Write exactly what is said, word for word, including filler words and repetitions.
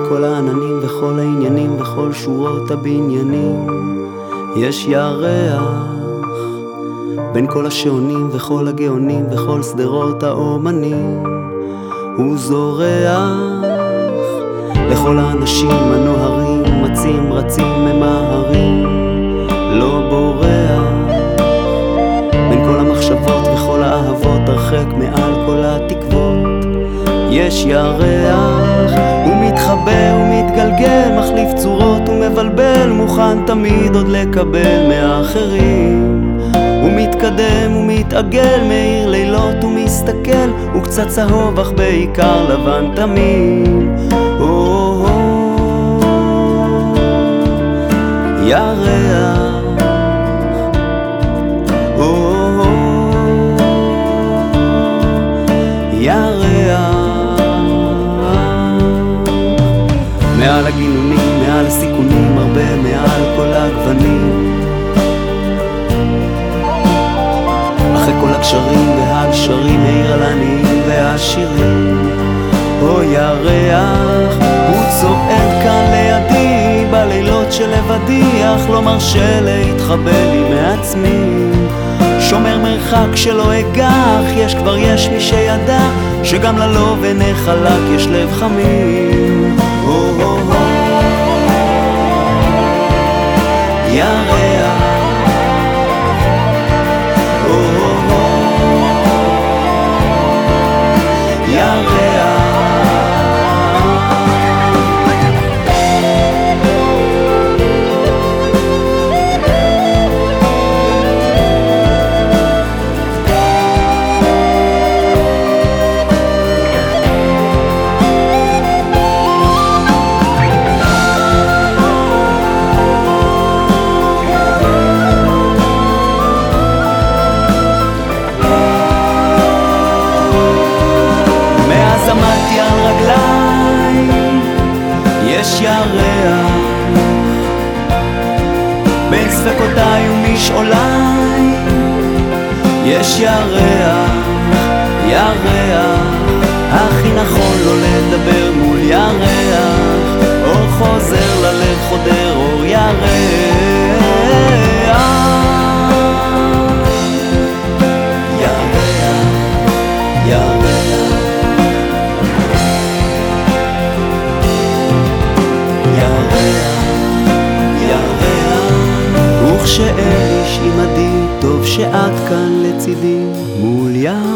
כל העננים וכל העניינים וכל שורות הבניינים יש ירח בין כל השעונים וכל הגאונים וכל שדרות האומנים הוא זורח לכל האנשים הנוהרים מצים רצים ממהרים לא בורח בין כל המחשבות וכל האהבות הרחק מעל כל התקוות יש ירח הוא מתחבא ומתגלגל מחליף צורות ומבלבל מוכן תמיד עוד לקבל מאחרים הוא מתקדם ומתעגל מאיר לילות ומסתכל הוא קצת צהוב אך בעיקר לבן תמיד ירח ירח מעל הגינונים, מעל הסיכונים, הרבה מעל כל הגוונים אחרי כל הקשרים והגשרים העיר על העניים והעשירים או ירח הוא צועד כאן לידי בלילות שלבדי אך לא מרשה להתחבא לי מעצמי שומר מרחק שלא אגח יש כבר יש מי שידע שגם ללא ונחלק יש לב חמים ירח עמדתי על רגליי, יש ירח בין ספקותיי ומשעוליי יש ירח, ירח הכי נכון לא לדבר מול ירח אור חוזר ללב חודר אור ירח שאין איש עמדי טוב שאת כאן לצידי מול ירח